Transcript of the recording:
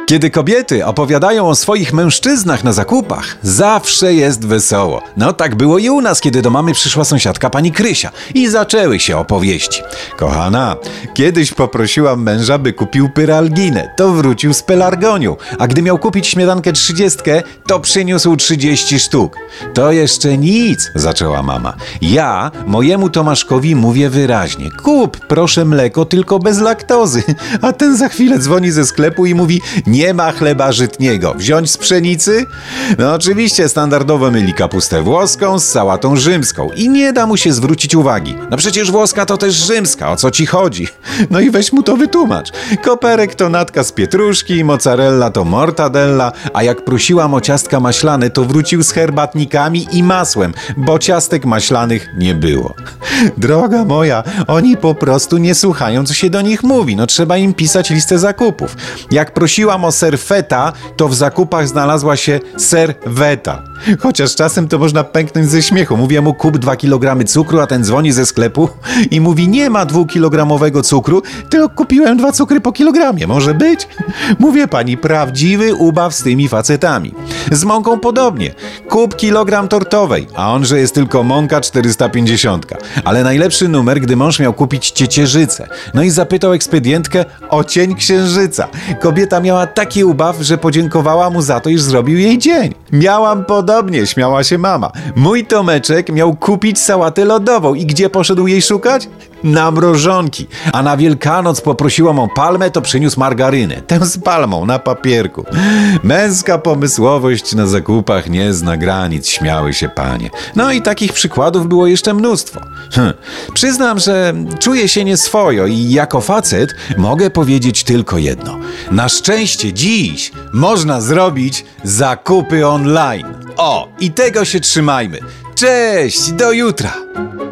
Kiedy kobiety opowiadają o swoich mężczyznach na zakupach, zawsze jest wesoło. No tak było i u nas, kiedy do mamy przyszła sąsiadka pani Krysia i zaczęły się opowieści. Kochana, kiedyś poprosiłam męża, by kupił pyralginę, to wrócił z pelargonią, a gdy miał kupić śmietankę 30, to przyniósł 30 sztuk. To jeszcze nic, zaczęła mama. Ja mojemu Tomaszkowi mówię wyraźnie, kup proszę mleko, tylko bez laktozy, a ten za chwilę dzwoni ze sklepu i mówi, nie ma chleba żytniego. Wziąć z pszenicy? No oczywiście standardowo myli kapustę włoską z sałatą rzymską i nie da mu się zwrócić uwagi. No przecież włoska to też rzymska, o co ci chodzi? No i weź mu to wytłumacz. Koperek to natka z pietruszki, mozzarella to mortadella, a jak prosiłam o ciastka maślane, to wrócił z herbatnikami i masłem, bo ciastek maślanych nie było. Droga moja, oni po prostu nie słuchają, co się do nich mówi. No trzeba im pisać listę zakupów. Jak prosiłam o ser feta, to w zakupach znalazła się serweta. Chociaż czasem to można pęknąć ze śmiechu. Mówię mu, kup 2 kg cukru, a ten dzwoni ze sklepu i mówi, nie ma 2-kilogramowego cukru, tylko kupiłem 2 cukry po kilogramie. Może być? Mówię pani, prawdziwy ubaw z tymi facetami. Z mąką podobnie. Kup kilogram tortowej, a on, że jest tylko mąka 450. Ale najlepszy numer, gdy mąż miał kupić ciecierzycę. No i zapytał ekspedientkę o cień księżyca. Kobieta miała taki ubaw, że podziękowała mu za to, iż zrobił jej dzień. Miałam podobnie, śmiała się mama. Mój Tomeczek miał kupić sałatę lodową i gdzie poszedł jej szukać? Na mrożonki. A na Wielkanoc poprosiłam o palmę, to przyniósł margarynę. Tę z palmą na papierku. Męska pomysłowość na zakupach nie zna granic, śmiały się panie. No i takich przykładów było jeszcze mnóstwo. Przyznam, że czuję się nieswojo i jako facet mogę powiedzieć tylko jedno. Na szczęście dziś można zrobić zakupy online. O, i tego się trzymajmy. Cześć, do jutra!